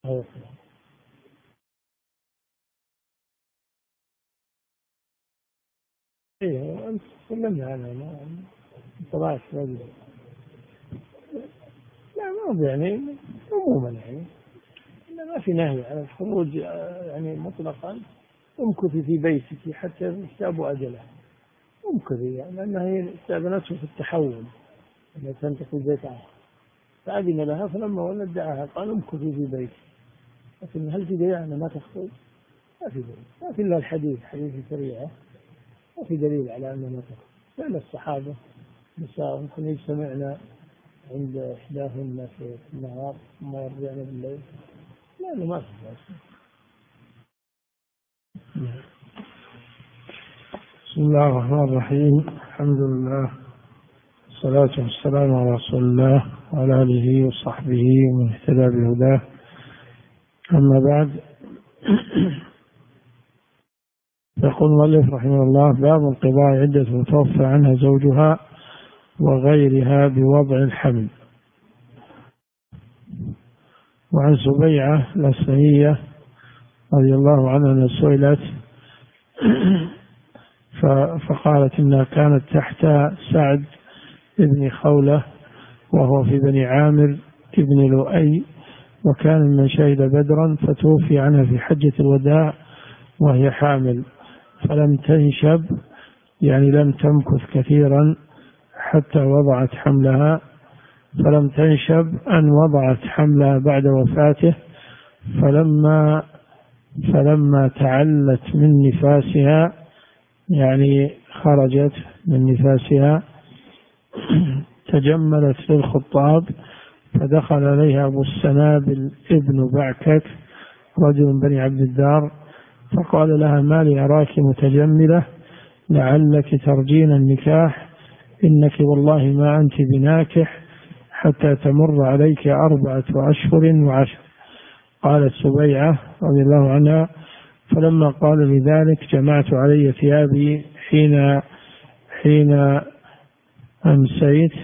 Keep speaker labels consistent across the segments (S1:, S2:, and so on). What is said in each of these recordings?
S1: أيوة. إيه أنت تكلمنا عنها طلعت بدري. لا ما هو يعني عموما يعني ما في نهي عن الخروج يعني مطلقا. امكثي في بيتك حتى يستابوا أجله. امكثي يعني لأنها هي استأذنته في التحول أن تنتقل بيت آخر فأذن لها فلما ولد دعاها قال امكثي في بيتك. لكن هل في دليل أنها ما تخرج؟ ما في دليل. ما في إلا الحديث حديث سريعة ما في دليل على أنها ما تخرج. لأن الصحابة نساء ممكن يجتمعن عند إحداهن في النهار ثم يرجعن بالليل. لا ما في ذلك. بسم الله الرحمن الرحيم. الحمد لله والصلاة والسلام على رسول الله وعلى آله وصحبه ومن اهتدى بهداه. أما بعد يقول المؤلف رحمه الله: باب انقضاء عدة متوفى عنها زوجها وغيرها بوضع الحمل. وعن سبيعة الأسلمية رضي الله عنها سئلت فقالت إنها كانت تحت سعد بن خولة وهو في بني عامر ابن لؤي، وكان من شهد بدرا، فتوفي عنها في حجة الوداع وهي حامل، فلم تنشب يعني لم تمكث كثيرا حتى وضعت حملها، فلم تنشب أن وضعت حملها بعد وفاته. فلما تعلت من نفاسها يعني خرجت من نفاسها تجملت للخطاب، فدخل عليها أبو السنابل ابن بعكك رجل من بني عبد الدار، فقال لها: ما لي أراك متجملة؟ لعلك ترجين النكاح، إنك والله ما أنت بناكح حتى تمر عليك 4 أشهر و10. قالت سبيعة رضي الله عنها: فلما قال لذلك جمعت علي ثيابي حين أمسيت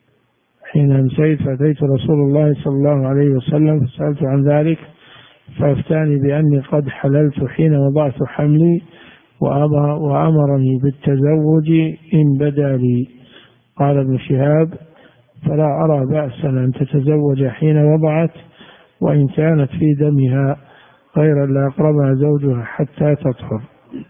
S1: فأتيت رسول الله صلى الله عليه وسلم فسألت عن ذلك، فأفتاني بأني قد حللت حين وضعت حملي، وأمرني بالتزوج إن بدا لي. قال ابن شهاب: فلا أرى بأسا أن تتزوج حين وضعت، وإن كانت في دمها، غير لا يقربها زوجها حتى تطهر.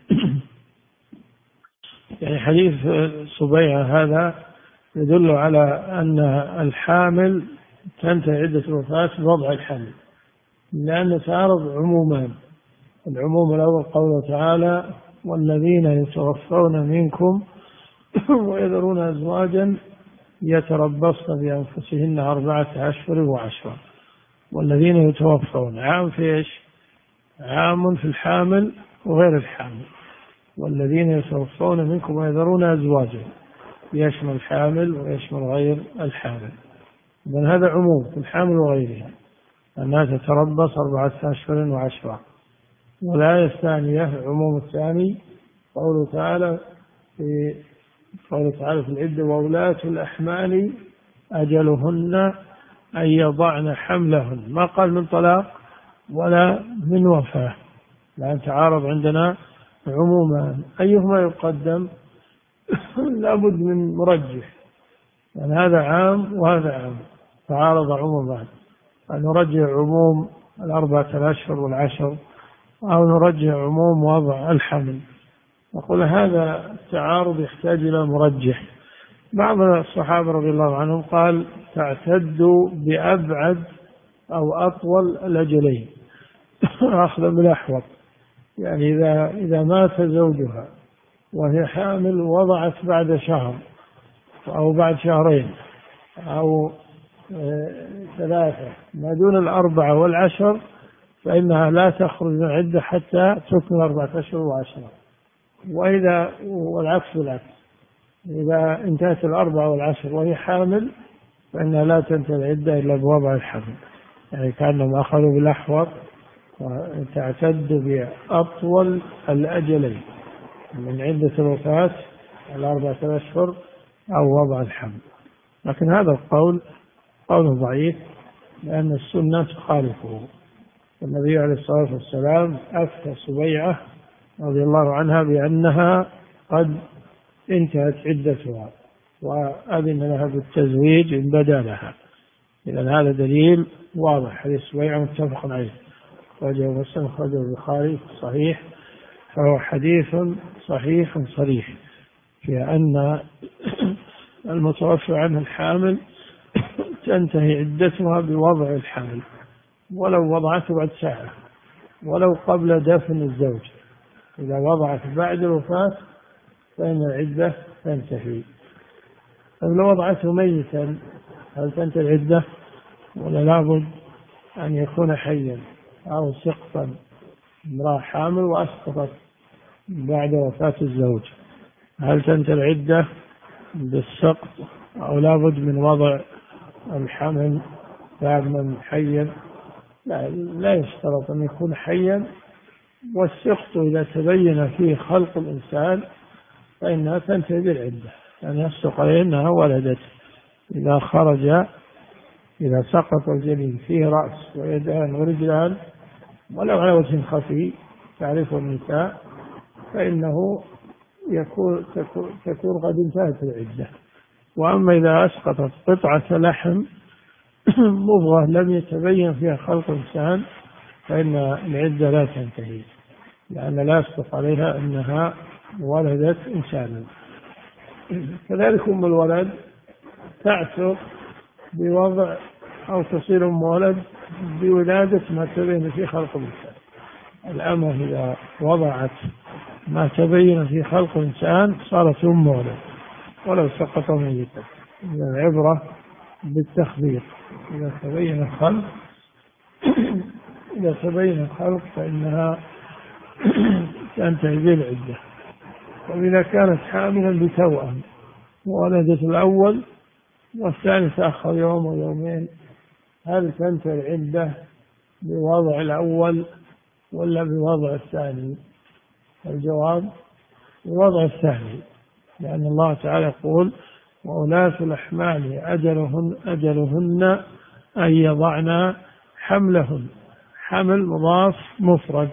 S1: يعني حديث سبيعة هذا يدل على أن الحامل تنتهي عدة الوفاة بوضع الحمل، لأن تعارض عمومان. العموم الأول قوله تعالى: والذين يتوفون منكم ويذرون أزواجا يتربصن بأنفسهن 4 أشهر و10. والذين يتوفون عام في إيش؟ عام في الحامل وغير الحامل. والذين يتوفون منكم ويذرون أزواجا يشمل الحامل ويشمل غير الحامل. من هذا عموم في الحامل وغيرها أنها تتربص 4 أشهر و10. والآية الثانية عموم الثاني قوله تعالى في العدة: وولاة الأحمال أجلهن أن يضعن حملهن. ما قال من طلاق ولا من وفاة، لأن تعارض عندنا عموما، أيهما يقدم؟ لابد من مرجح، يعني هذا عام وهذا عام، تعارض عموما، أن نرجح عموم 4 أشهر و10 أو نرجح عموم وضع الحمل. نقول هذا التعارض يحتاج إلى مرجح. بعض الصحابة رضي الله عنهم قال: تعتد بأبعد أو أطول الأجلين أخذ بالأحوط، يعني إذا مات زوجها وهي حامل وضعت بعد شهر أو بعد شهرين أو 3 ما دون 4 و10 فإنها لا تخرج من العدة حتى تكمل 4 أشهر و10. والعكس بالعكس، إذا انتهت 4 و10 وهي حامل فإنها لا تنتهي العدة إلا بوضع الحمل، يعني كأنهم أخذوا بالأحوط وتعتد بأطول الأجلين من عدة الوفاة 4 أشهر أو وضع الحمل. لكن هذا القول قول ضعيف، لأن السنة تخالفه. النبي عليه الصلاة والسلام أفتى سبيعة رضي الله عنها بأنها قد انتهت عدتها وأذن لها بالتزويج إن بدا لها. إذن هذا دليل واضح. حديث سبيعة متفق عليه، أخرجه مسلم، أخرجه البخاري صحيح، فهو حديث صحيح صريح في أن المتوفى عنه الحامل تنتهي عدتها بوضع الحمل، ولو وضعته بعد ساعة، ولو قبل دفن الزوج. إذا وضعت بعد الوفاة فإن العدة تنتهي. لو وضعته ميتا هل تنتهي العدة ولا لابد أن يكون حيا؟ أو سقطا، امرأة حامل وأسقطت بعد وفاة الزوج، هل تنتهي العدة بالسقط أو لابد من وضع الحمل كاملا حيا؟ لا يشترط أن يكون حيا. والسقط إذا تبين فيه خلق الإنسان فإنها تنتهي بالعدة، يعني يصدق عليه أنها ولدت. إذا سقط الجنين فيه رأس ويدان ورجلان ولو على وجه خفي تعرفه النساء، فإنه تكون قد انتهت العدة. وأما إذا أسقطت قطعة لحم مضغة لم يتبين فيها خلق إنسان فإن العدة لا تنتهي، لأن لا يصدق عليها أنها ولدت إنسانا. كذلك أم الولد تعتق بوضع أو تصير أم ولد بولادة ما تبين في خلق الإنسان. الأمة إذا وضعت ما تبين في خلق الإنسان صارت أم ولد ولو سقط ميتا. العبرة بالتخبيط. إذا تبين الخلق فإنها تنتهي بالعدة. وإذا كانت حاملا بتوأم وولدت الأول والثاني تأخر يوم ويومين، هل تنتهي العدة بوضع الأول ولا بوضع الثاني؟ الجواب بوضع الثاني، لأن الله تعالى يقول: وأولاة الأحمال أجلهن أن يضعن حملهن. حمل مضاف مفرد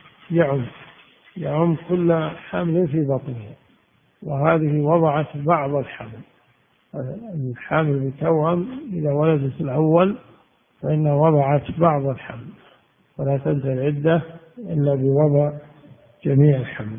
S1: يعم كل حمل في بطنها، وهذه وضعت بعض الحمل. الحامل بتوأم إذا ولدت الأول فإنها وضعت بعض الحمل، ولا تنتهي العدة إلا بوضع جميع الحمل.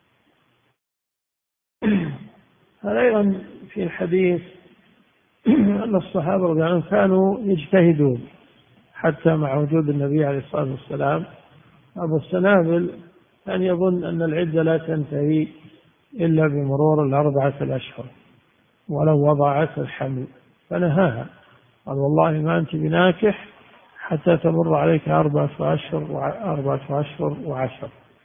S1: هذا أيضا في الحديث أن الصحابة رضي الله عنهم كانوا يجتهدون حتى مع وجود النبي عليه الصلاة والسلام. أبو السنابل كان يظن أن العدة لا تنتهي إلا بمرور 4 أشهر ولو وضعت الحمل، فنهاها، قال: والله ما أنت بناكح حتى تمر عليك 4 أشهر و10.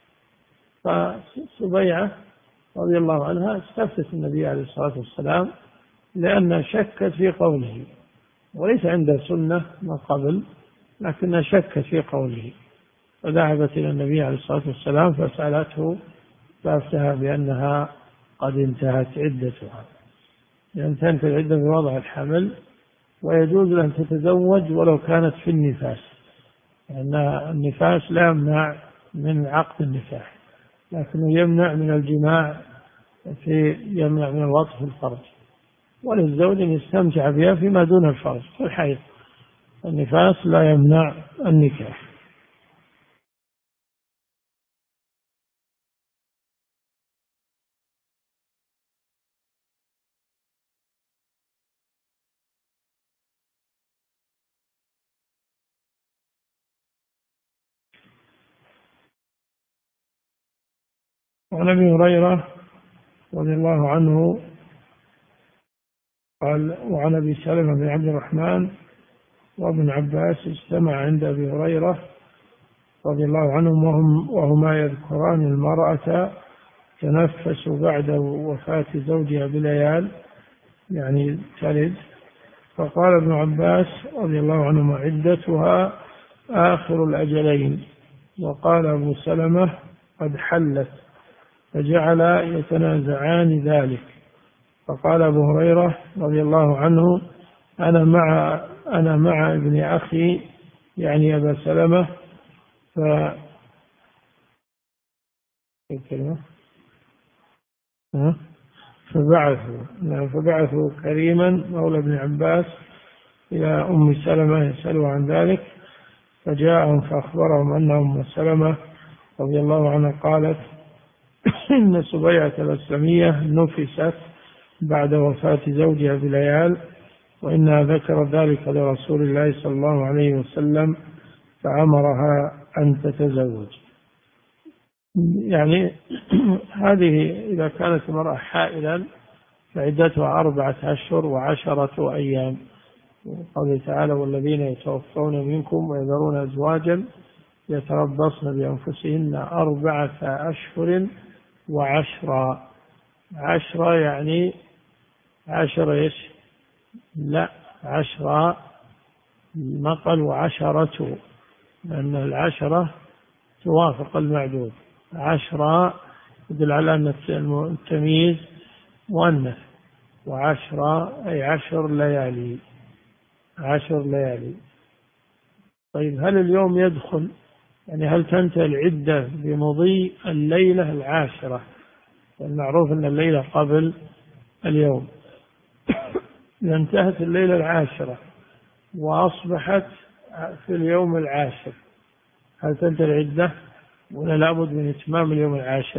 S1: فسبيعة رضي الله عنها استفتت النبي عليه الصلاة والسلام لأنها شكت في قوله، وليس عندها سنة من قبل، لكنها شكت في قوله، فذهبت إلى النبي عليه الصلاة والسلام فسألته فأفتها بأنها قد انتهت عدتها. لأن تنتهي العدة بوضع الحمل، ويجوز أن تتزوج ولو كانت في النفاس، لأن النفاس لا يمنع من عقد النكاح، لكنه يمنع من الجماع، يمنع من الوطء في الفرج. وللزوج أن يستمتع بها فيما دون الفرج كالحيض. النفاس لا يمنع النكاح. وعن أبي هريرة رضي الله عنه قال: وعن أبي سلمة بن عبد الرحمن وابن عباس اجتمع عند أبي هريرة رضي الله عنهم وهما يذكران المرأة تنفس بعد وفاة زوجها بليال، يعني تلد. فقال ابن عباس رضي الله عنهما: عدتها آخر الأجلين. وقال أبو سلمة: قد حلت. فجعل يتنازعان ذلك. فقال أبو هريرة رضي الله عنه: أنا مع ابن أخي، يعني أبا سلمة، ف الكلمة فبعثوا كريما مولى ابن عباس إلى أم سلمة يسألوا عن ذلك، فجاءهم فأخبرهم أن أم سلمة رضي الله عنها قالت إن سبيعة الأسلمية نفست بعد وفاة زوجها بليال، وإنها ذكرت ذلك لرسول الله صلى الله عليه وسلم فأمرها أن تتزوج. يعني هذه إذا كانت المرأة حائلا فعدتها 4 أشهر و10 أيام، قوله تعالى والذين يتوفون منكم ويذرون أزواجا يتربصن بأنفسهن 4 أشهر و10. 10 يعني 10 إيش؟ لا 10 نقل و10، لأن 10 توافق المعدود. 10 يدل على أن التمييز مؤنث، و10 أي 10 ليالي. 10 ليالي. طيب هل اليوم يدخل؟ يعني هل تنتهي العدة بمضي الليلة 10؟ المعروف أن الليلة قبل اليوم. إذا انتهت الليلة 10 وأصبحت في اليوم 10، هل تنتهي العدة ولا لابد من إتمام اليوم 10؟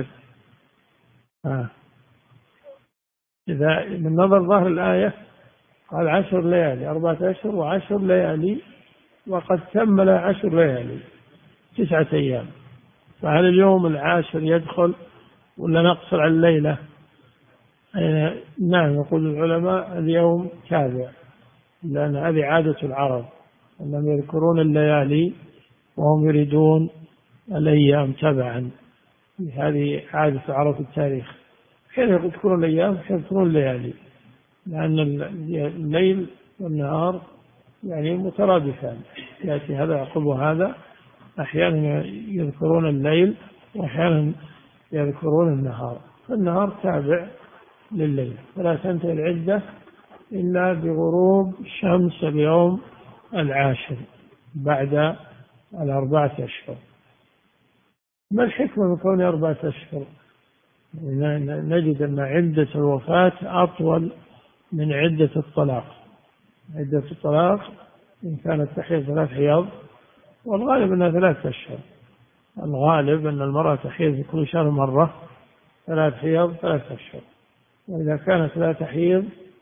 S1: إذا من نظر ظاهر الآية قال 10 ليالي، 4 أشهر و10 ليالي، وقد كمل 10 ليالي 9 أيام، فهل اليوم 10 يدخل ولا نقصر على الليلة؟ نعم، يقول العلماء اليوم تابع، لأن هذه عادة العرب أنهم يذكرون الليالي وهم يريدون الأيام تبعا. هذه عادة العرب في التاريخ، حين يذكرون الأيام حين يذكرون الليالي، لأن الليل والنهار يعني مترادفان، يأتي هذا يعقب هذا. أحيانا يذكرون الليل وأحيانا يذكرون النهار، فالنهار تابع لليل، فلا تنتهي العدة إلا بغروب شمس اليوم 10 بعد 4 أشهر. ما الحكمة من كون 4 أشهر؟ نجد أن عدة الوفاة أطول من عدة الطلاق. عدة الطلاق إن كانت تحيض 3 حيض، والغالب أنها 3 أشهر. الغالب أن المرأة تحيض في كل شهر مرة، 3 حيض 3 أشهر. وإذا كانت لا تحيض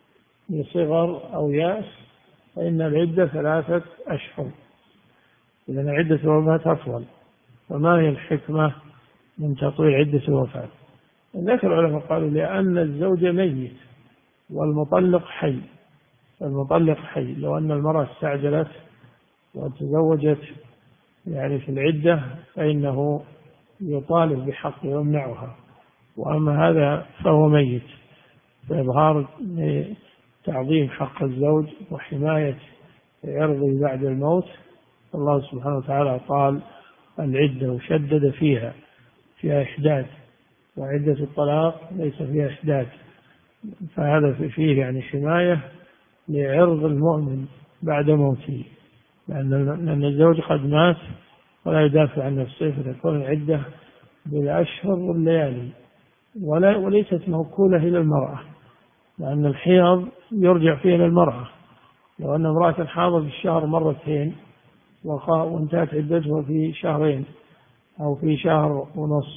S1: لصغر أو يأس فإن العدة 3 أشهر. إذن عدة الوفاة أطول. فما هي الحكمة من تطويل عدة الوفاة؟ ذكر العلماء قالوا لأن الزوج ميت والمطلق حي. المطلق حي، لو أن المرأة استعجلت وتزوجت يعني في العدة فإنه يطالب بحقه ويمنعها، وأما هذا فهو ميت، فإظهار تعظيم حق الزوج وحماية عرضه بعد الموت. الله سبحانه وتعالى قال العدة وشدد فيها إحداث، وعدة الطلاق ليس فيها إحداث، فهذا فيه يعني حماية لعرض المؤمن بعد موته، لأن الزوج قد مات ولا يدافع عن نفسه، فتكون العدة بالأشهر والليالي، وليست موكولة إلى المرأة، لأن الحيض يرجع فيه إلى المرأة. لو أن امرأة حاضت في الشهر 2 مرتين وانتهت عدتها في 2 شهرين أو في 1.5 شهر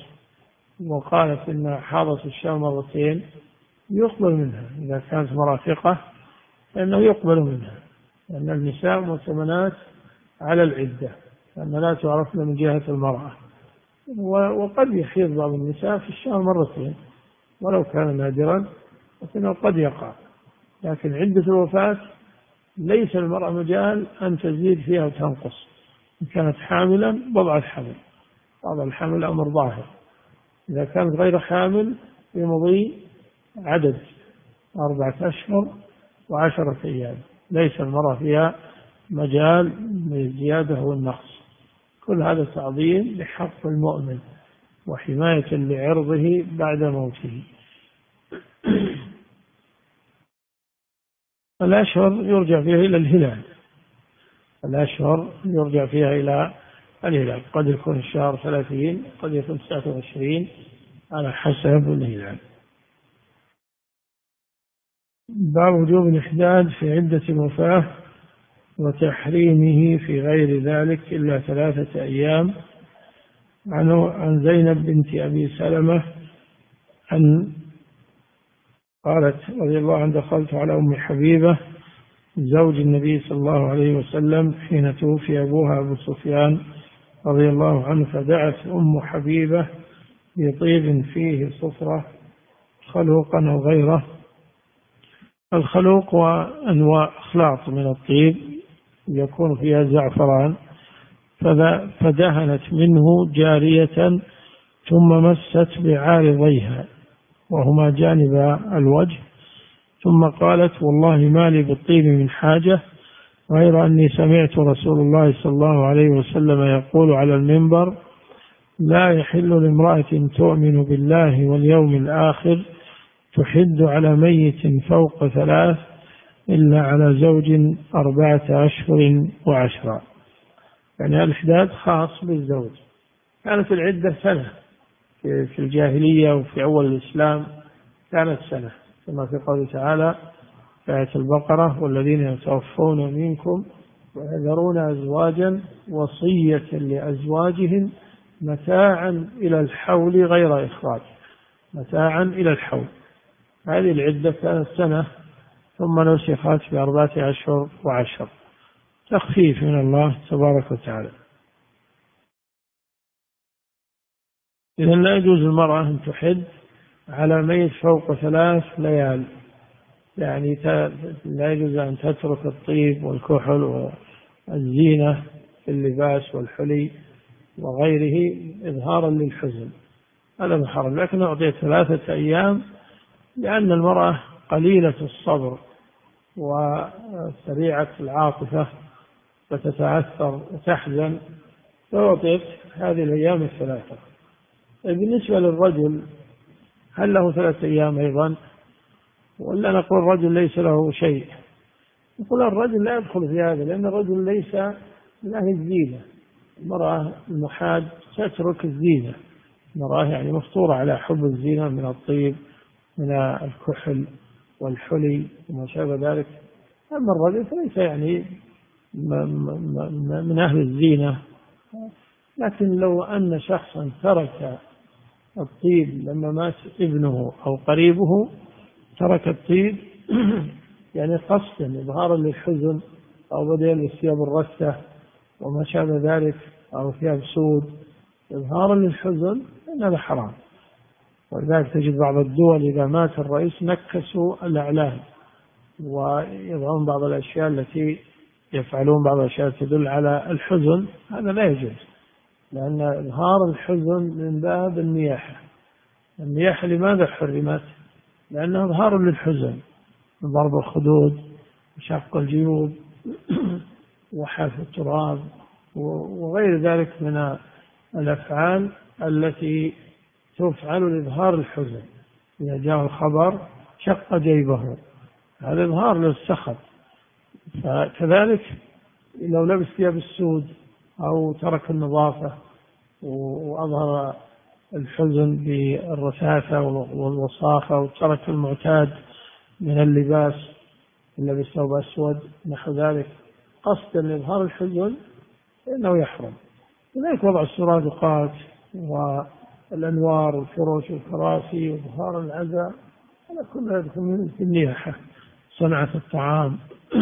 S1: وقالت إن حاضت في الشهر 2 مرتين، يقبل منها. إذا كانت امرأة ثقة فإنه يقبل منها، لأن النساء مؤتمنات على العدة، لأن لا تعرفن من جهة المرأة. وقد يحيض بعض النساء في الشهر 2 مرتين ولو كان نادرا، لكنه قد يقع. لكن عدة الوفاة ليس المرأة مجال أن تزيد فيها وتنقص. إن كانت حاملا وضعت حمل، وضع الحمل أمر ظاهر. إذا كانت غير حامل يمضي عدد 4 أشهر و10 أيام، ليس المرأة فيها مجال للزيادة والنقص. كل هذا تعظيم لحق المؤمن وحماية لعرضه بعد موته. الأشهر يرجع فيها إلى الهلال، الأشهر يرجع فيها إلى الهلال، قد يكون الشهر 30، قد يكون 29 على حسب الهلال. باب وجوب الإحداد في عدة الوفاة وتحريمه في غير ذلك إلا 3 أيام. عن زينب بنت أبي سلمة أن قالت رضي الله عنها: دخلت على أم حبيبة زوج النبي صلى الله عليه وسلم حين توفي أبوها أبو سفيان رضي الله عنه، فدعت أم حبيبة بطيب فيه صفرة خلوقا أو غيره. الخلوق وأنواع أخلاط من الطيب يكون فيها زعفران، فدهنت منه جارية ثم مست بعارضيها وهما جانب الوجه، ثم قالت: والله ما لي بالطيب من حاجة غير أني سمعت رسول الله صلى الله عليه وسلم يقول على المنبر: لا يحل لامرأة تؤمن بالله واليوم الآخر تحد على ميت فوق 3 إلا على زوج 4 أشهر و10. يعني الإحداد خاص بالزوج. كانت العدة سنة في الجاهلية، وفي أول الإسلام كانت سنة، كما في قوله تعالى في آية البقرة: والذين يتوفون منكم ويذرون أزواجا وصية لأزواجهم متاعا إلى الحول غير إخراج. متاعا إلى الحول، هذه العدة كانت سنة، ثم نسخت ب4 أشهر و10، تخفيف من الله تبارك وتعالى. إذن لا يجوز المرأة أن تحد على ميت فوق 3 ليال، يعني لا يجوز أن تترك الطيب والكحل والزينة في اللباس والحلي وغيره إظهارا للحزن، هذا محرم. لكن أعطيت 3 أيام لأن المرأة قليلة الصبر وسريعة العاطفة فتتأثر وتحزن، فأعطيت هذه الأيام 3. بالنسبة للرجل هل له 3 أيام أيضا، ولا نقول الرجل ليس له شيء؟ نقول الرجل لا يدخل في هذا، لأن الرجل ليس له الزينة. المرأة المحاد تترك الزينة، المرأة يعني مفطورة على حب الزينة من الطيب من الكحل والحلي وما شابه ذلك. أما الرجل فليس يعني من أهل الزينة. لكن لو أن شخصا ترك الطيب لما مات ابنه أو قريبه، ترك الطيب يعني قصدا إظهارا للحزن، أو بدأ يلبس ثياب الرثة وما شابه ذلك، أو ثياب سود إظهارا للحزن، فإن هذا حرام. ولذلك تجد بعض الدول إذا مات الرئيس نكسوا الأعلام ويضعون بعض الأشياء التي يفعلون بعض الأشياء تدل على الحزن. هذا لا يجوز، لأن إظهار الحزن من باب النياحة. النياحة لماذا حرمت؟ لأنها إظهار للحزن، ضرب الخدود وشق الجيوب وحف التراب وغير ذلك من الأفعال التي تفعل لإظهار الحزن. إذا جاء الخبر شق جيبه، هذا إظهار للسخط. فكذلك لو لبس ثياب السود أو ترك النظافة وأظهر الحزن بالرثاثة والوصاخة وترك المعتاد من اللباس، لبس ثوب أسود نحو ذلك قصدا لإظهار الحزن، فإنه يحرم. لذلك وضع السرادقات والأنوار والفرش والكراسي وإظهار العزاء، هذا كله يدخل في النياحة. صنعة الطعام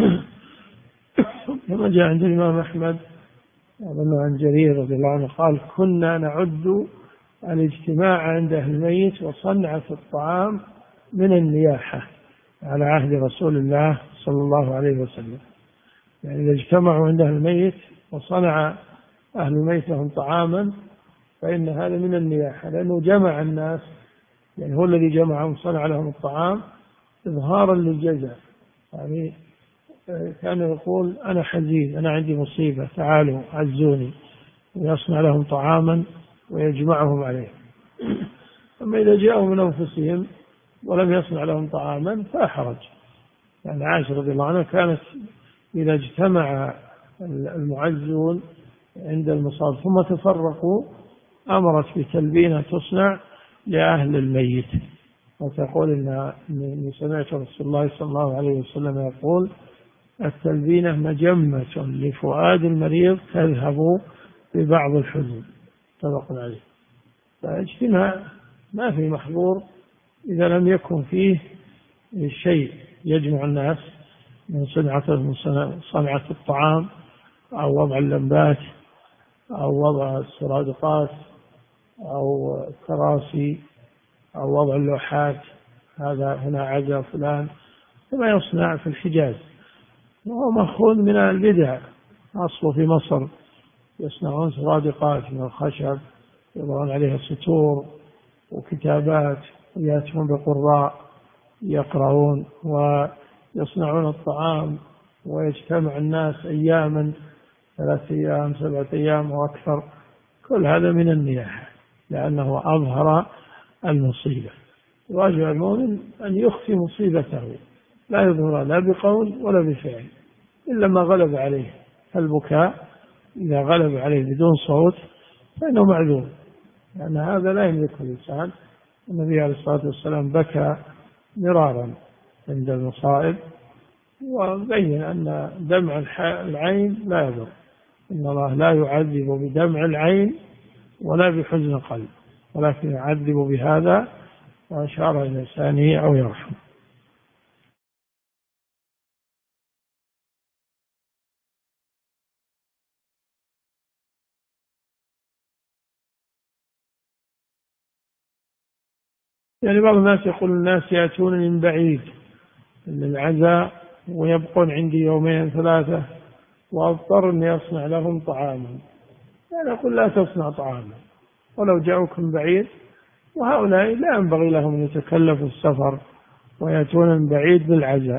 S1: كما جاء عند الإمام أحمد عن جرير رضي الله عنه قال: كنا نعد الاجتماع عند أهل الميت وصنعة الطعام من النياحة على عهد رسول الله صلى الله عليه وسلم. يعني إذا اجتمعوا عند أهل الميت وصنع أهل الميت لهم طعاما فإن هذا من النياحة، لأنه جمع الناس، يعني هو الذي جمعهم صنع لهم الطعام إظهارا للجزاء. يعني كان يقول: أنا حزين، أنا عندي مصيبة، تعالوا عزوني، ويصنع لهم طعاما ويجمعهم عليه. أما إذا جاءوا من أنفسهم ولم يصنع لهم طعاما فلا حرج. يعني عائشة رضي الله عنها كانت إذا اجتمع المعزون عند المصاب ثم تفرقوا أمرت بتلبينة تصنع لأهل الميت، وتقول إني سمعت رسول الله صلى الله عليه وسلم يقول: التلبينة مجمة لفؤاد المريض تذهب ببعض الحزن. متفق عليه. فاجتماع ما في محظور إذا لم يكن فيه شيء يجمع الناس من صنعة الطعام أو وضع اللمبات أو وضع السرادقات أو الكراسي أو وضع اللوحات. هذا هنا عزا فلان كما يصنع في الحجاز، وهو مأخوذ من البدع. أصله في مصر يصنعون سرادقات من الخشب يضعون عليها سطور وكتابات ويأتون بقراء يقرؤون ويصنعون الطعام، ويجتمع الناس أياما 3 أيام 7 أيام وأكثر. كل هذا من النياحة لأنه أظهر المصيبة. واجب المؤمن أن يخفي مصيبته، لا يظهر لا بقول ولا بفعل إلا ما غلب عليه. البكاء إذا غلب عليه بدون صوت فإنه معذور، لأن هذا لا يملكه الإنسان. النبي عليه الصلاة والسلام بكى مرارا عند المصائب، وبين أن دمع العين لا يضر، إن الله لا يعذب بدمع العين ولا بحزن القلب، ولكن يعذب بهذا، وأشار إلى لسانه أو يرحم. يعني بعض الناس يقول الناس يأتون من بعيد للعزاء ويبقون عندي 2 3 وأضطر أني أصنع لهم طعاما. يعني أقول لا تصنع طعاما ولو جاءوك من بعيد، وهؤلاء لا ينبغي لهم أن يتكلفوا السفر ويأتون من بعيد بالعزاء.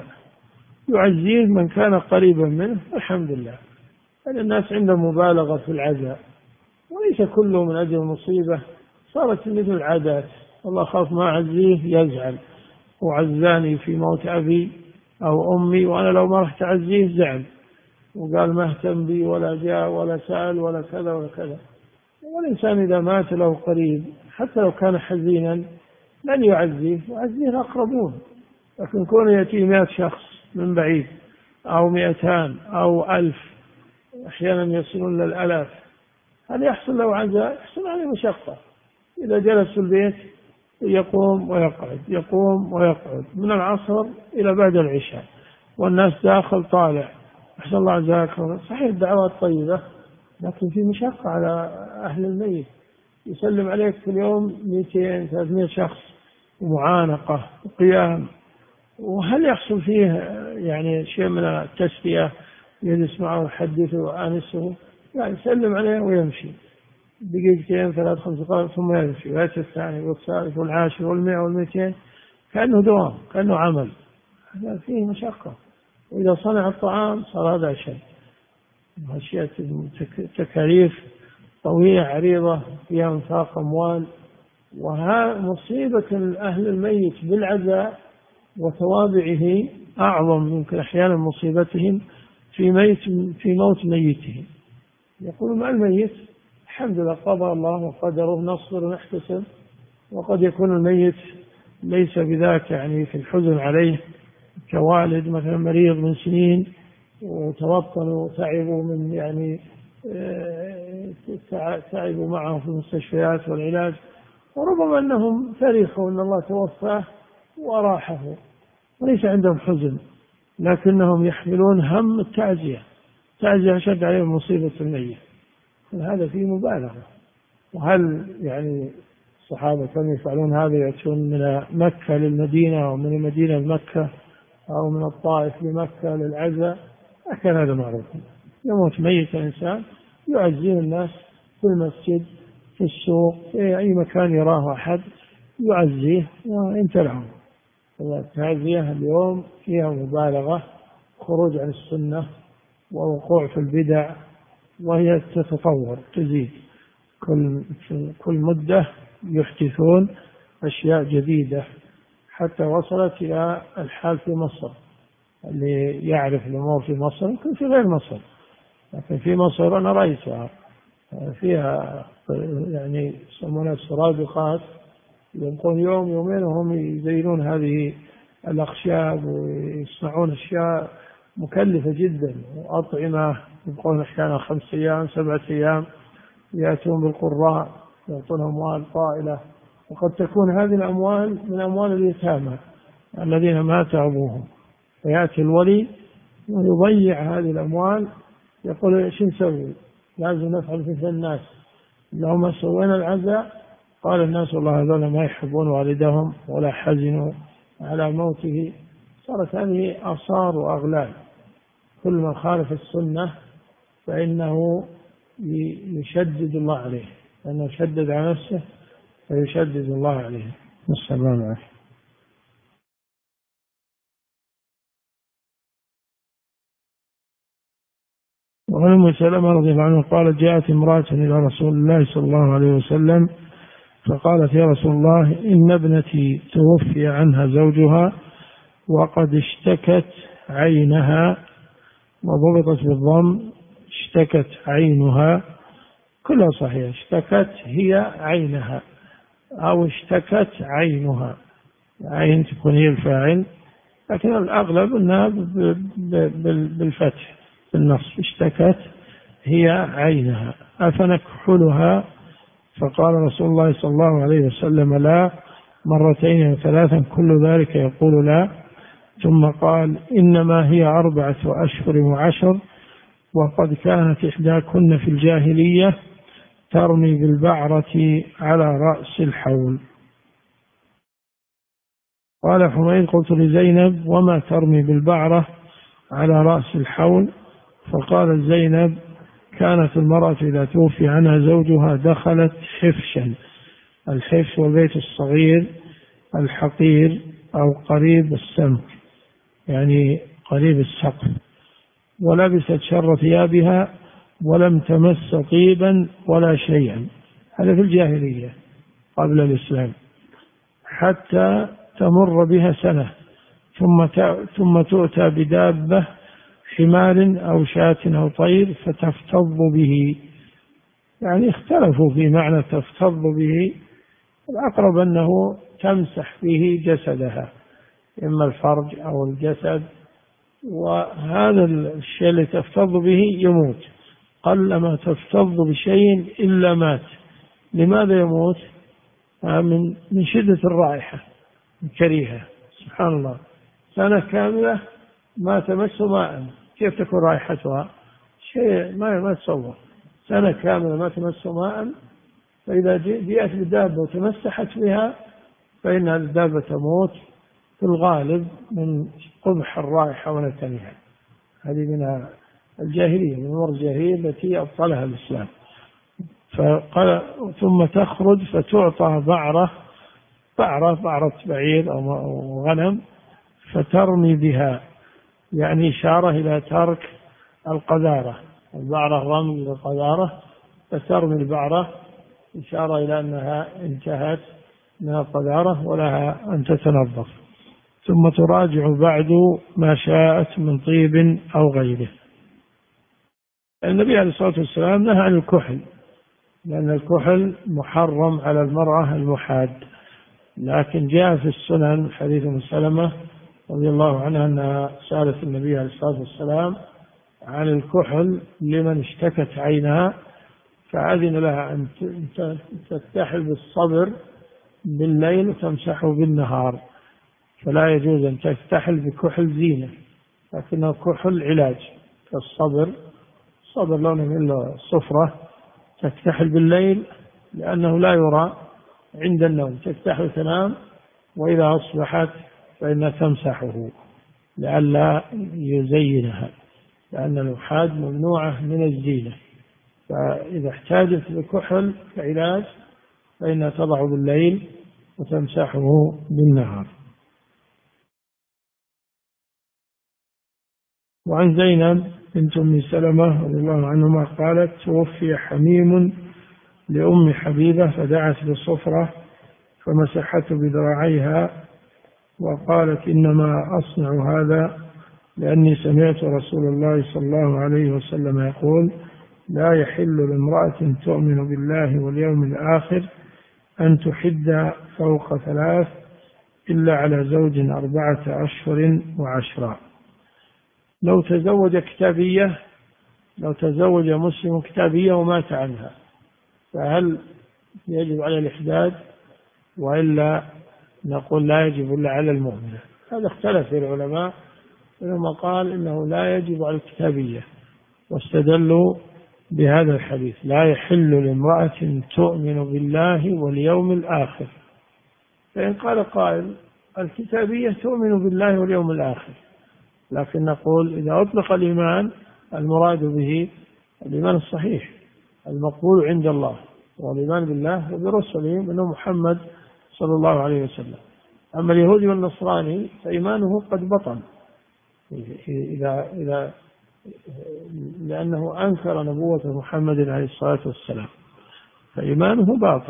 S1: يعزيه من كان قريبا منه الحمد لله. يعني الناس عندهم مبالغة في العزاء، وليس كله من أجل المصيبة، صارت مثل العادات. والله خاف ما أعزيه يزعل، وعزاني في موت أبي أو أمي وأنا لو ما رحت أعزيه زعل وقال ما اهتم بي ولا جاء ولا سأل ولا كذا ولا كذا. والإنسان إذا مات له قريب حتى لو كان حزينا لن يعزيه، يعزيه الأقربون. لكن كون يأتي 100 شخص من بعيد أو 200 أو 1000، أحيانا يصلون للآلاف، هل يحصل له عزاء؟ يحصل عليه مشقة. إذا جلس في البيت يقوم ويقعد يقوم ويقعد من العصر إلى بعد العشاء، والناس داخل طالع. أحسن الله عزاكم. صحيح الدعوات طيبة، لكن في مشقة على أهل الميت. يسلم عليك في اليوم 200 300 شخص، ومعانقة وقيام. وهل يحصل فيه يعني شيء من التسلية؟ يجلس معه ويحدثه وآنسه؟ يعني يسلم عليه ويمشي دقيقتين 3 5 دقائق ثم يمشي، ويأتي الثاني والثالث والعاشر وال100 وال200، كأنه دوام كأنه عمل. هذا فيه مشقة. وإذا صنع الطعام صار هذا شيء أشياء تكاليف طويلة عريضة فيها انفاق أموال. وها مصيبة أهل الميت بالعزاء وتوابعه أعظم يمكن أحيانا مصيبتهم في موت ميتهم. يقول مع الميت الحمد لله قضى الله وقدره، نصبر ونحتسب. وقد يكون الميت ليس بذاك يعني في الحزن عليه، كوالد مثلا مريض من سنين وتوطنوا وتعبوا من يعني تعبوا معه في المستشفيات والعلاج، وربما أنهم فرحوا أن الله توفاه وراحه وليس عندهم حزن، لكنهم يحملون هم التعزية أشد عليهم مصيبة الميت. هذا فيه مبالغة. وهل يعني الصحابة كانوا يفعلون هذا؟ يأتون من مكة للمدينة أو من المدينة لمكة أو من الطائف لمكة للعزاء؟ كان هذا معروف. يموت ميت الإنسان يعزيه الناس في المسجد في السوق في أي مكان يراه أحد يعزيه وينتلعه. التعزية اليوم فيها مبالغة، خروج عن السنة ووقوع في البدع، وهي تتطور تزيد. كل مدة يحدثون أشياء جديدة، حتى وصلت إلى الحال في مصر. اللي يعرف الأمور في مصر يمكن في غير مصر، لكن في مصر أنا رأيتها فيها يعني يسمونها السرادقات، يبقون يوم يومين وهم يزينون هذه الأخشاب ويصنعون أشياء مكلفة جدا، وأطعمة يبقون أحيانا 5 أيام 7 أيام، يأتون بالقراء يعطونهم أموال طائلة، وقد تكون هذه الأموال من أموال اليتامى الذين مات أبوهم، فيأتي الولي ويضيع هذه الأموال، يقول إيش نسوي؟ لازم نفعل مثل الناس، لو ما سوينا العزاء قال الناس والله هذول ما يحبون والدهم ولا حزنوا على موته. صارت هذه آثار وأغلال، كل من خالف السنة فإنه يشدد الله عليه، لأنه يشدد على نفسه فيشدد الله عليه. نسأل الله العافية. وعن أم سلمة رضي الله عنها قالت جاءت امرأة إلى رسول الله صلى الله عليه وسلم فقالت يا رسول الله إن ابنتي توفي عنها زوجها وقد اشتكت عينها، وضبطت بالضم اشتكت عينها، كلها صحيح، اشتكت هي عينها أو اشتكت عينها، عين تكون هي الفاعل، لكن الأغلب أنها بالفتح بالنص، اشتكت هي عينها أفنكحلها؟ فقال رسول الله صلى الله عليه وسلم لا، 2 و3 كل ذلك يقول لا، ثم قال إنما هي 4 أشهر و10، وقد كانت إحداكن في الجاهلية ترمي بالبعرة على رأس الحول. قال حميد قلت لزينب وما ترمي بالبعرة على رأس الحول؟ فقال زينب كانت المرأة إذا توفي عنها زوجها دخلت حفشا، الحفش والبيت الصغير الحقير أو قريب السمك يعني قريب السقف، ولبست شر ثيابها ولم تمس طيبا ولا شيئا، هذا في الجاهلية قبل الإسلام، حتى تمر بها سنة ثم تؤتى بدابة حمار أو شاة أو طير فتفتض به، يعني اختلفوا في معنى تفتض به، الأقرب أنه تمسح به جسدها إما الفرج أو الجسد، وهذا الشيء اللي تفتض به يموت، قلما تفتض بشيء إلا مات. لماذا يموت؟ من شدة الرائحة الكريهة، سبحان الله، سنة كاملة ما تمس ماء، كيف تكون رائحتها؟ شيء ما تصور، سنة كاملة ما تمس ماء، فإذا جاءت بدابة وتمسحت بها فإن الدابة تموت في الغالب من قبح الرائحة ونتنها. هذه من الجاهلية، من أمور الجاهلية التي أبطلها الإسلام. فقال ثم تخرج فتعطى بعرة بعير أو غنم فترمي بها، يعني إشارة إلى ترك القذارة، البعرة رمز للقذارة، فترمي البعرة إشارة إلى أنها انتهت من القذارة ولها أن تتنظف، ثم تراجع بعد ما شاءت من طيب أو غيره. النبي عليه الصلاة والسلام نهى عن الكحل، لأن الكحل محرم على المرأة المحاد، لكن جاء في السنن حديث أم سلمة رضي الله عنها أنها سألت النبي عليه الصلاة والسلام عن الكحل لمن اشتكت عينها، فأذن لها أن تكتحل بالصبر بالليل وتمسحه بالنهار، فلا يجوز أن تكتحل بكحل زينة، لكنه كحل علاج كالصبر، الصبر لونه من الصفرة، تكتحل بالليل لأنه لا يرى عند النوم، تكتحل تنام، وإذا أصبحت فإنها تمسحه لئلا يزينها، لأن الوحاد ممنوعة من الزينة، فإذا احتاجت لكحل كعلاج فإنها تضع بالليل وتمسحه بالنهار. وعن زينب بنت أم سلمة رضي الله عنهما قالت توفي حميم لأم حبيبة فدعت بصفرة فمسحته بذراعيها وقالت إنما أصنع هذا لأني سمعت رسول الله صلى الله عليه وسلم يقول لا يحل لامرأة تؤمن بالله واليوم الآخر أن تحد فوق 3 إلا على زوج 4 أشهر و10. لو تزوج كتابية، لو تزوج مسلم كتابية ومات عنها، فهل يجب على الإحداد وإلا نقول لا يجب إلا على المؤمنة؟ هذا اختلف العلماء، ثم قال إنه لا يجب على الكتابية، واستدلوا بهذا الحديث: لا يحل لامرأة تؤمن بالله واليوم الآخر. فإن قال قائل الكتابية تؤمن بالله واليوم الآخر، لكن نقول إذا أطلق الإيمان المراد به الإيمان الصحيح المقبول عند الله، والإيمان بالله وبرسله منه محمد صلى الله عليه وسلم. أما اليهودي والنصراني فإيمانه قد بطل لأنه أنكر نبوة محمد عليه الصلاة والسلام، فإيمانه باطل.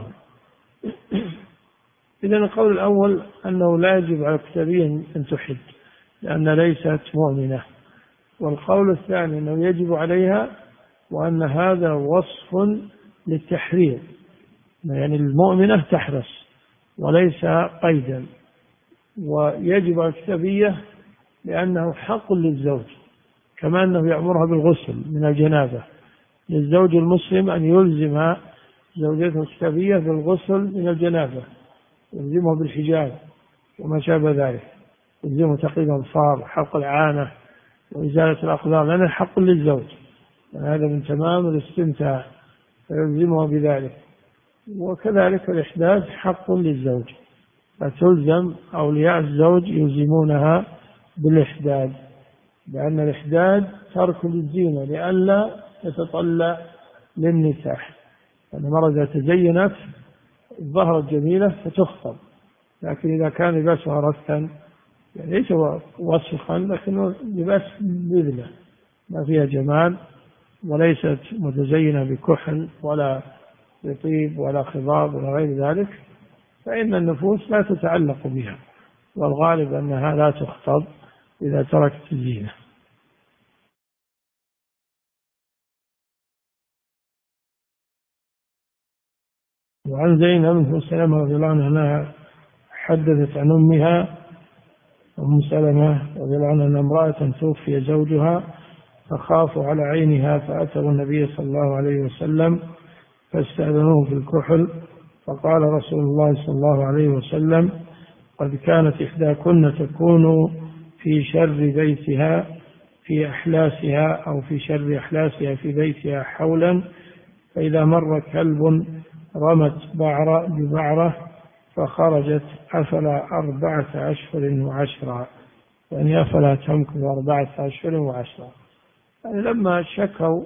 S1: إذن القول الأول أنه لا يجب على الكتابية أن تحد لأن ليست مؤمنة، والقول الثاني أنه يجب عليها، وأن هذا وصف للتحرير، يعني المؤمنة تحرص وليس قيدا. ويجب على الكتابية لأنه حق للزوج، كما أنه يأمرها بالغسل من الجنابة، للزوج المسلم أن يلزم زوجته الكتابية بالغسل من الجنابة، يلزمه بالحجاب وما شابه ذلك، يلزمه تقليم الأظفار، حلق العانة، وإزالة الأقدار، لأنه حق للزوج، هذا من تمام الاستمتاع، فيلزمه بذلك. وكذلك الإحداث حق للزوج، فتلزم أولياء الزوج يلزمونها بالإحداد، لأن الإحداد ترك للزينة لئلا تتطلع للنكاح. المرأة إذا تزينت ظهرت جميلة فتخطب، لكن إذا كان لباسها رثا يعني ليس وسخا لكنه لباس بذلة ما فيها جمال، وليست متزينة بكحل ولا بطيب ولا خضاب ولا غير ذلك، فإن النفوس لا تتعلق بها، والغالب أنها لا تخطب إذا تركت الزينة. وعن زينب بنت سلمة رضي الله عنها حدثت عن أمها أم سلمة رضي الله عنها أن امرأة توفي زوجها فخافوا على عينها، فأتوا النبي صلى الله عليه وسلم فاستأذنوه في الكحل، فقال رسول الله صلى الله عليه وسلم: قد كانت إحداكن تكون في شر بيتها في أحلاسها، أو في شر أحلاسها في بيتها حولا، فإذا مر كلب رمت ببعرة فخرجت أفلا 4 أشهر و10، يعني أفلا تمكث 4 أشهر و10. يعني لما شكوا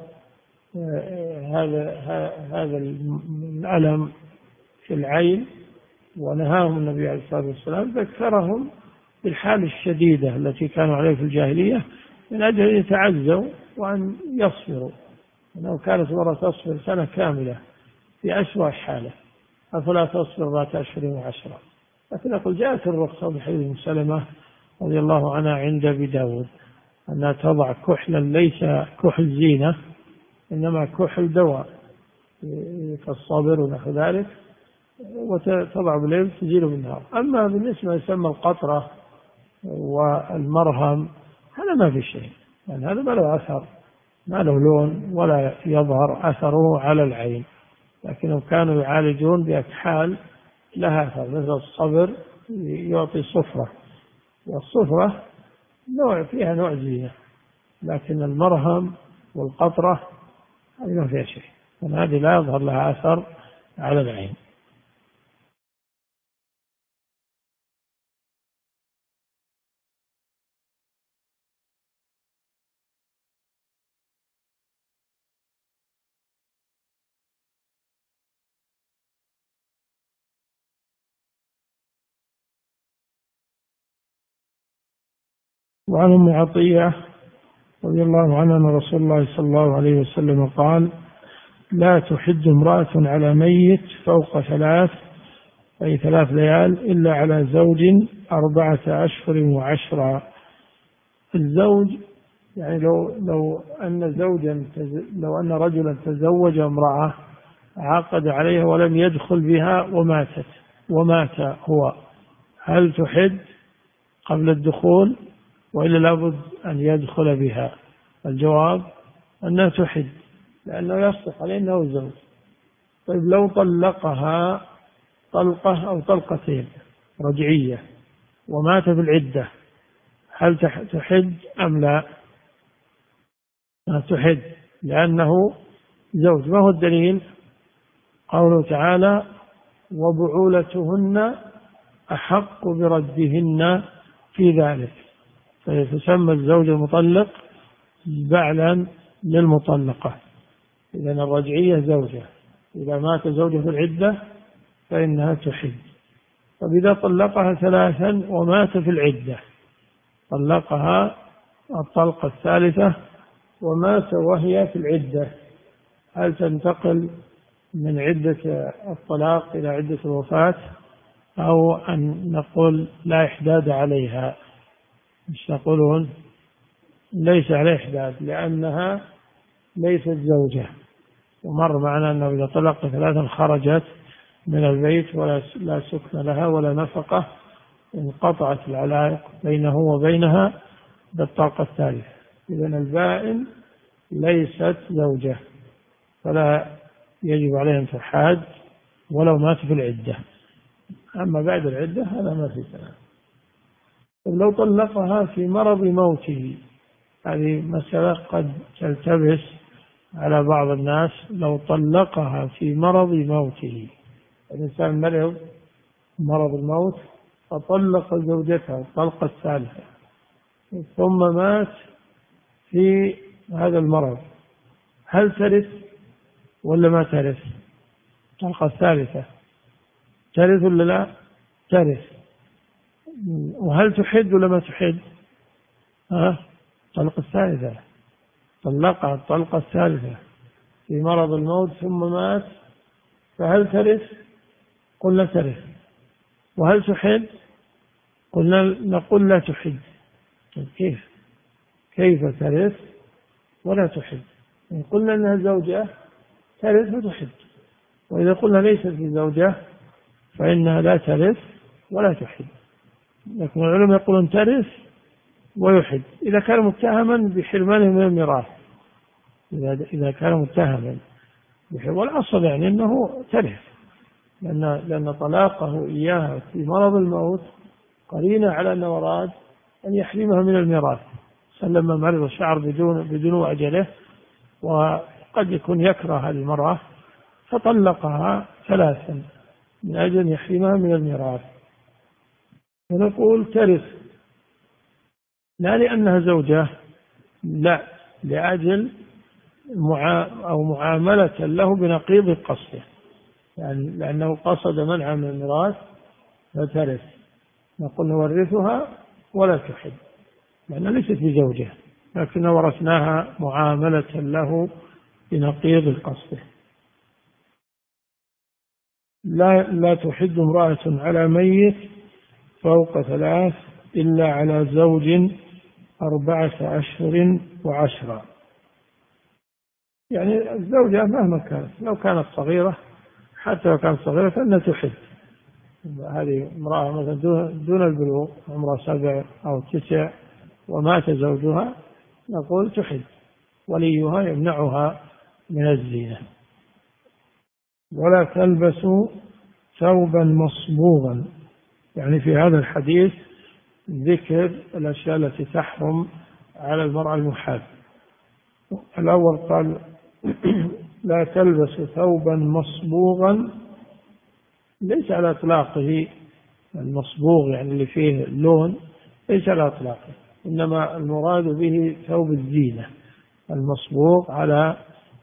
S1: هذا الألم في العين ونهاهم النبي عليه الصلاة والسلام، ذكرهم بالحال الشديدة التي كانوا عليها في الجاهلية من أجل أن يتعزوا وأن يصبروا، أنه كانت المرأة تصبر سنة كاملة في أسوأ حالة، أفلا تصبر 4 أشهر و10. لكن أقول جاءت الرخصة بحديث أم سلمة رضي الله عنها عند أبي داود أنها تضع كحلا ليس كحل زينة إنما كحل دواء كالصابر ونحو ذلك، وتضع بالليل تزيل بالنهار. أما بالنسبة يسمى القطرة والمرهم هذا ما في شيء، يعني هذا ما له أثر، ما له لون ولا يظهر أثره على العين، لكنهم كانوا يعالجون بأكحال لها أثر، مثل الصبر يعطي صفرة، والصفرة فيها نوع زينة، لكن المرهم والقطرة هذه ما فيها شيء، هذه لا يظهر لها أثر على العين. وعن أم عطية رضي الله عنها أن رسول الله صلى الله عليه وسلم قال: لا تحد امرأة على ميت فوق 3 أي 3 ليال إلا على زوج 4 أشهر و10. الزوج يعني لو أن رجلا تزوج امرأة عقد عليها ولم يدخل بها ومات هو، هل تحد قبل الدخول وإلا لابد أن يدخل بها؟ الجواب أنها تحد، لأنه يصدق عليه أنه زوج. طيب لو طلقها طلقة أو طلقتين رجعية ومات في العدة، هل تحد أم لا؟ تحد، لأنه زوج. ما هو الدليل؟ قوله تعالى: وبعولتهن أحق بردهن في ذلك. فتسمى الزوج المطلق بعلا للمطلقة. إذن الرجعية زوجة، إذا مات زوجة في العدة فإنها تحد. طب إذا طلقها ثلاثا ومات في العدة، طلقها الطلقة الثالثة ومات وهي في العدة، هل تنتقل من عدة الطلاق إلى عدة الوفاة، أو أن نقول لا إحداد عليها؟ مش نقولون ليس عليه إحداد، لأنها ليست زوجة. ومر معنا أنه إذا طلق ثلاثا خرجت من البيت ولا سكن لها ولا نفقة، انقطعت العلاقة بينه وبينها بالطلقة الثالثة. إذن البائن ليست زوجة، فلا يجب عليه أن تحاد ولو مات في العدة. أما بعد العدة هذا ما في كلام. لو طلقها في مرض موته، هذه مسألة قد تلتبس على بعض الناس. لو طلقها في مرض موته، الإنسان مرض الموت فطلق زوجته الطلقة الثالثة ثم مات في هذا المرض، هل ترث ولا ما ترث؟ الطلقة الثالثة ترث ولا لا؟ ترث. وهل تحد ولا ما تحد؟ الطلقة الثالثة، طلقها الطلقة الثالثة في مرض الموت ثم مات، فهل ترث؟ قلنا ترث. وهل تحد؟ نقول لا تحد. كيف ترث ولا تحد؟ إن قلنا أنها زوجة ترث وتحد، وإذا قلنا ليست بزوجة فإنها لا ترث ولا تحد. لكن العلماء يقولون ترث ويحد إذا كان متهما بحرمانه من الميراث. إذا كان متهما والأصل يعني أنه ترث، لأن طلاقه إياها في مرض الموت قرينة على أنه أراد أن يحرمها من الميراث. لما مرض الشعر بدون أجله، وقد يكون يكره هذه المرأة فطلقها ثلاثا من أجل أن يحرمها من الميراث. ونقول ترث، لا لأنها زوجة، لا، لأجل معاملة له بنقيض قصده، يعني لأنه قصد منعها من الميراث فترث. نقول نورثها ولا تحد، لأنها ليست بزوجة، لكن ورثناها معاملة له بنقيض قصده. لا تحد امرأة على ميت فوق 3 إلا على زوج 4 أشهر و10. يعني الزوجة مهما كانت، لو كانت صغيرة، حتى لو كانت صغيرة فإنها تحد. هذه امرأة مثلا دون البلوغ، عمرها 7 أو 9 ومات زوجها، نقول تحد، وليها يمنعها من الزينة. ولا تلبس ثوبا مصبوغا، يعني في هذا الحديث ذكر الأشياء التي تحرم على المرأة المحاد. الأول قال لا تلبس ثوبا مصبوغا، ليس على إطلاقه المصبوغ يعني اللي فيه اللون، ليس على إطلاقه، إنما المراد به ثوب الزينة المصبوغ على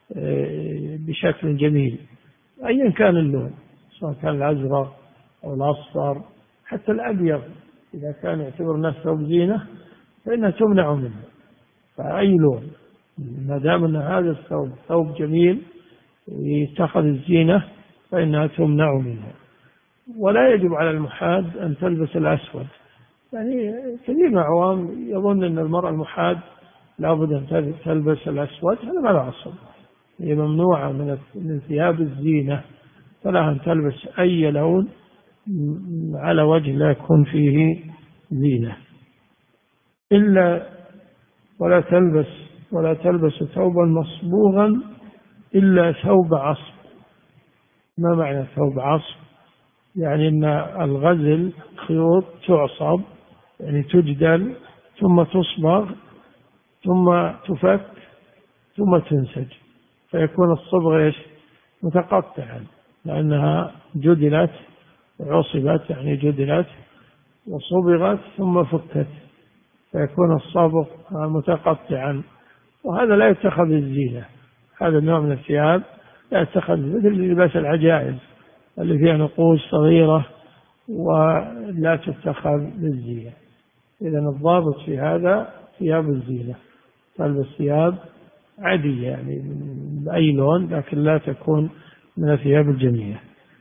S1: بشكل جميل أيا كان اللون، سواء كان الأزرق أو الأصفر حتى الأبيض، إذا كان يعتبر الناس ثوب زينة فإنها تمنع منه. فأي لون ما دام أن هذا الثوب ثوب جميل يتخذ الزينة فإنها تمنع منه. ولا يجب على المحاد أن تلبس الأسود، يعني كثير من العوام يظن أن المرأة المحاد لابد أن تلبس الأسود، هذا ما له أصل. هي ممنوعة من ثياب الزينة، فلا أن تلبس أي لون على وجه لا يكون فيه زينة. إلا ولا تلبس ثوبا مصبوغا إلا ثوب عصب. ما معنى ثوب عصب؟ يعني أن الغزل خيوط تعصب، يعني تجدل ثم تصبغ ثم تفك ثم تنسج، فيكون الصبغ متقطعا، لأنها جدلت عصبت، يعني جدلت وصبغت ثم فكت، فيكون الصبغ متقطعا، وهذا لا يتخذ الزينة. هذا النوع من الثياب لا يتخذ، مثل لباس العجائز اللي فيها نقوش صغيرة ولا تتخذ للزينة. إذن الضابط في هذا ثياب الزينة، تلبس ثياب عادية يعني بأي لون، لكن لا تكون من الثياب الجميلة.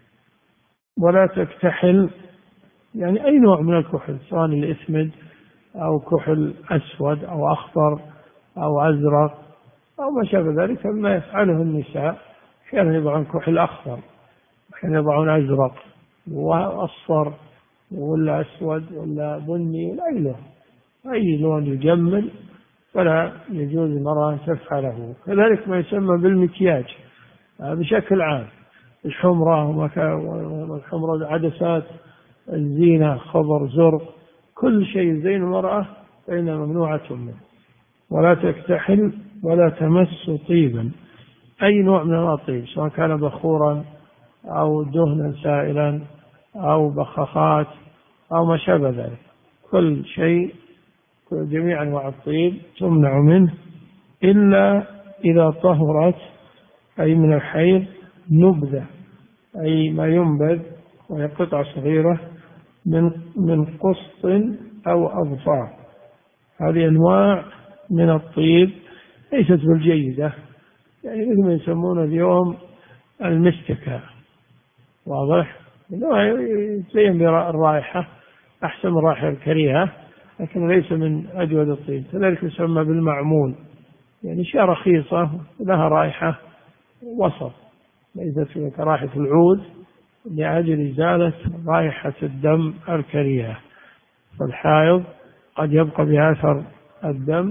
S1: ولا تكتحل، يعني أي نوع من الكحل، سواء الإسمد أو كحل أسود أو أخضر أو أزرق أو ما شابه ذلك مما يفعله النساء. أحيانا يضعون كحل أخضر، أحيانا يضعون أزرق وأصفر ولا أسود ولا بني ولا أي لون، أي لون يجمل فلا يجوز المرأة أن تفعله. كذلك ما يسمى بالمكياج بشكل عام، الحمرة والحمرة، عدسات الزينة، خضر زرق، كل شيء زين المرأة فإنها ممنوعة منه. ولا تكتحل ولا تمس طيبا، أي نوع من الطيب، سواء كان بخورا أو دهنا سائلا أو بخاخات أو ما شابه ذلك، كل شيء، جميع أنواع الطيب تمنع منه، إلا إذا طهرت، أي من الحيض، نبذة، أي ما ينبذ وهي قطعة صغيرة من قسط أو أظفار. هذه أنواع من الطيب ليست بالجيدة، يعني مثل ما يسمونه اليوم المستكة، واضح؟ يزين بالرائحة أحسن من الرائحة الكريهة، لكن ليس من أجود الطيب. كذلك يسمى بالمعمول، يعني أشياء رخيصة لها رائحة وسط، ليست كرائحة العود، لأجل إزالة رائحة الدم الكريهة. فالحائض قد يبقى بأثر الدم،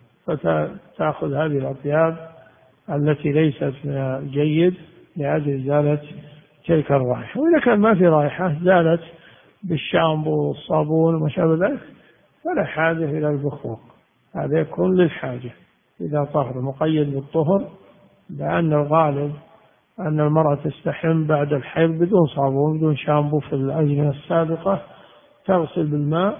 S1: فتأخذ هذه الأطياب التي ليست من الجيد لأجل إزالة تلك الرائحة. وإذا كان ما في رائحة زالت بالشامبو والصابون وما شابه ذلك فلا حاجة إلى البخور، هذا يكون للحاجة إذا طهر، مقيد بالطهر، لأن الغالب أن المرأة تستحم بعد الحيض بدون صابون بدون شامبو في الأزمنة السابقة، تغسل بالماء،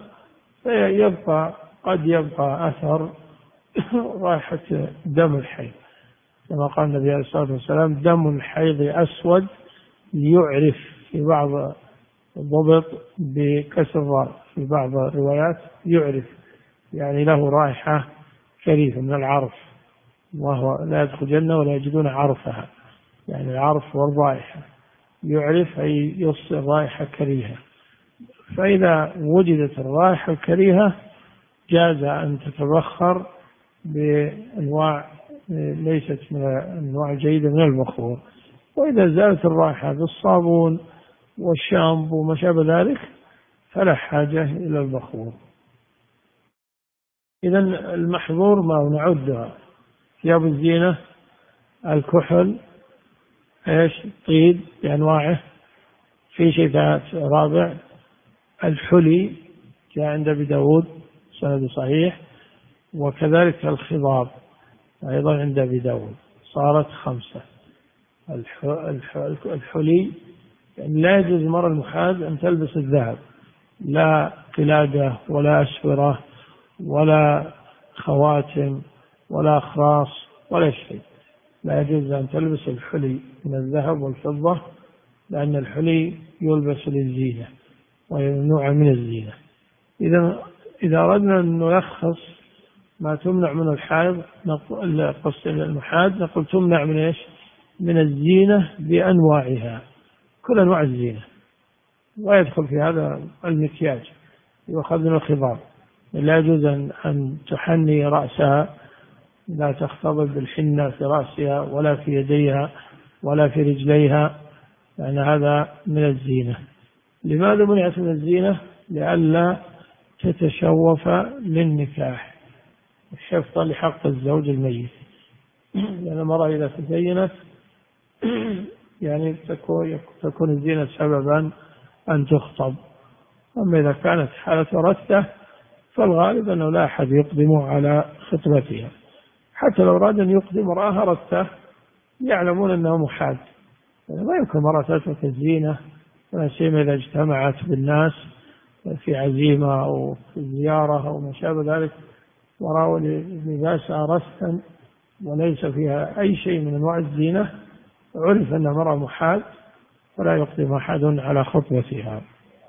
S1: قد يبقى أثر رائحة دم الحيض، كما قال النبي عليه الصلاة والسلام: دم الحيض أسود يعرف، في بعض الضبط بكسر الراء، في بعض الروايات يعرف، يعني له رائحة كريهة من العرف، وهو لا يدخل الجنة ولا يجدون عرفها، يعني العرف والرائحة، يعرف أي يصل رائحة كريهة. فإذا وجدت الرائحة الكريهة جاز أن تتبخر بأنواع ليست من الأنواع الجيدة من البخور. وإذا زالت الرائحة بالصابون والشامبو وما شابه ذلك فلا حاجة إلى البخور. إذن المحظور ما نعدها: ثياب الزينة، الكحل، طيب بأنواعه، في شيء رابع الحلي، جاء عند أبي داود سند صحيح، وكذلك الخضاب أيضا عند أبي داود، صارت 5. الحلي يعني لا يجوز المرأة المحاذ أن تلبس الذهب، لا قلادة ولا أسورة ولا خواتم ولا أخراص ولا شيء، لا يجوز أن تلبس الحلي من الذهب والفضة، لأن الحلي يلبس للزينة ويمنوع من الزينة. إذا أردنا أن نلخص ما تمنع من الحائض المحاذ، نقول تمنع من إيش؟ من الزينة بأنواعها، كل أنواع الزينة، ويدخل في هذا المكياج، يؤخذ من الخضاب، لا يجوز أن تحني رأسها لا تختضب بالحنة في رأسها ولا في يديها ولا في رجليها، لأن هذا من الزينة. لماذا منعت من الزينة؟ لئلا تتشوف للنكاح حفظا لحق الزوج الميت، لأن المرأة إذا تزينت يعني تكون الزينة سببا أن تخطب. أما إذا كانت حالة رثة فالغالب أنه لا أحد يقدم على خطبتها، حتى لو أراد أن يقدم امرأة رثة يعلمون أنه محال، يعني ما يمكن المرأة تترك الزينة، ولا سيما إذا اجتمعت بالناس في عزيمة أو في زيارة أو ما شابه ذلك ورأوا لباسها رثا وليس فيها أي شيء من أنواع الزينة، عرف أن المرأة محال ولا يقدم أحد على خطبتها.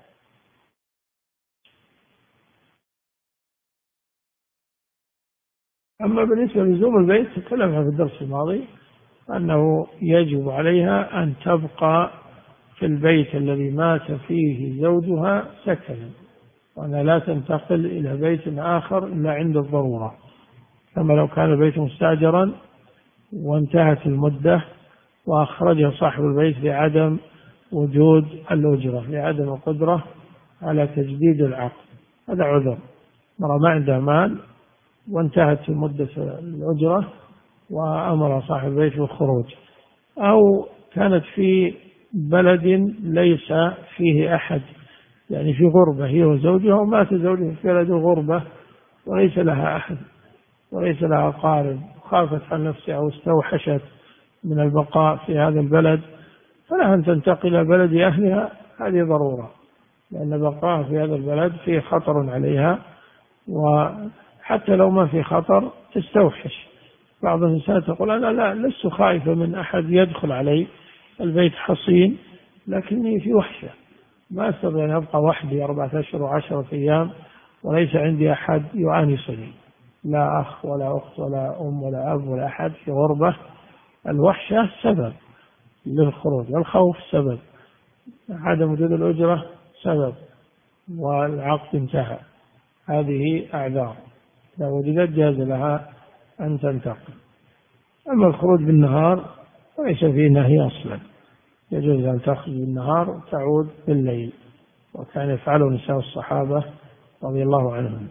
S1: أما بالنسبة للزوم البيت تكلمنا في الدرس الماضي أنه يجب عليها أن تبقى في البيت الذي مات فيه زوجها سكنا، وأنها لا تنتقل إلى بيت آخر إلا عند الضرورة، كما لو كان البيت مستأجرا وانتهت المدة وأخرجه صاحب البيت لعدم وجود الأجرة، لعدم القدرة على تجديد العقد، هذا عذر. مرة ما عندها مال وانتهت مدة الأجرة وأمر صاحب البيت بالخروج، أو كانت في بلد ليس فيه أحد، يعني في غربة هي وزوجها، ومات زوجها في بلد الغربة وليس لها أحد وليس لها قارب، خافت عن نفسها أو استوحشت من البقاء في هذا البلد، فلها أن تنتقل إلى بلد أهلها، هذه ضرورة، لأن بقاء في هذا البلد فيه خطر عليها، وحتى لو ما في خطر تستوحش. بعض النساء تقول أنا لا لست خائفة من أحد يدخل علي، البيت حصين لكني في وحشة، ما أستطيع أن أبقى وحدي 4 أشهر و10 أيام وليس عندي أحد يؤانسني، لا أخ ولا أخت ولا أم ولا أب ولا أحد، في غربة. الوحشة سبب للخروج، الخوف سبب، عدم وجود الأجرة سبب، والعقد انتهى، هذه أعذار لو وجدت جاز لها أن تنتقل. أما الخروج بالنهار وليس فيه نهي أصلا، يجوز أن تخرج بالنهار وتعود بالليل، وكان يفعله نساء الصحابة رضي الله عنهم.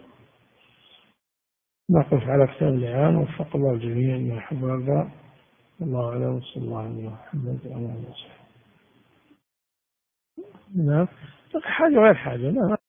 S1: نقف على كتاب الإعان، وفق الله الجميع أن يحب ويرضى. الله أعلم، وصلى الله عليه محمد وعلى آله وصحبه. نعم، حاجة غير حاجة.